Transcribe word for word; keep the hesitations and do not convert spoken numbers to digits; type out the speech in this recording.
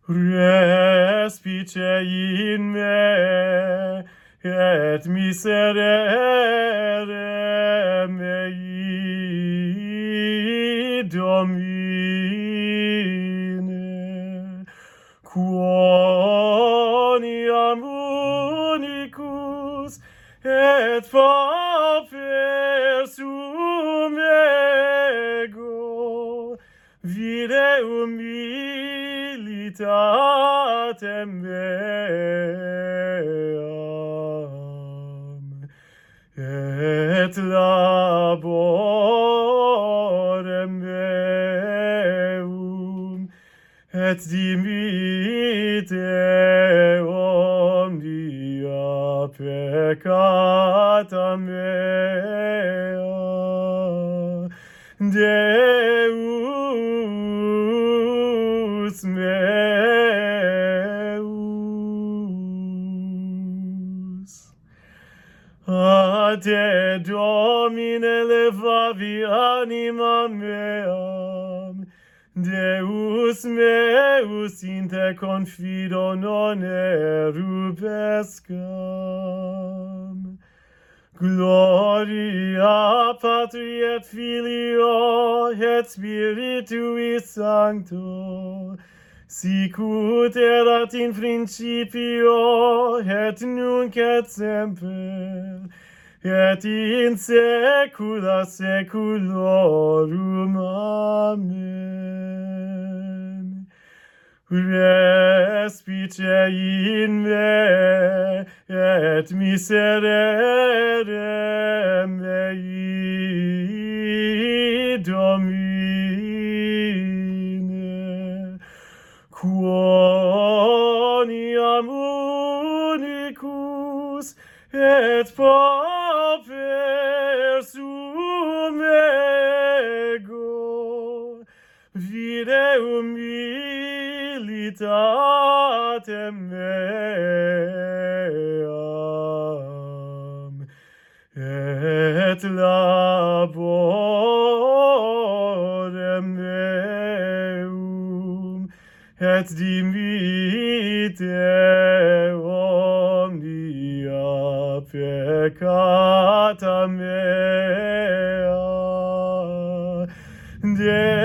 respice in me, et miserere mei, Domine, quoniam unicus et pauper sum ego, vide humilitatem meam, et laborem meum, et dimite omnia peccata mea, Deus meus. A te, Domine, levavi animam meam, Deus meus, in te confido non erubescam. Gloria Patri et Filio et Spiritui Sancto, sicut erat in principio et nunc et semper, et in saecula saeculorum. Amen. Respice in me, et miserere mei, Domine, quoniam unicus et pauper sum ego, vide humilitatem meam, et laborem meum, et dimite omnia peccata mea,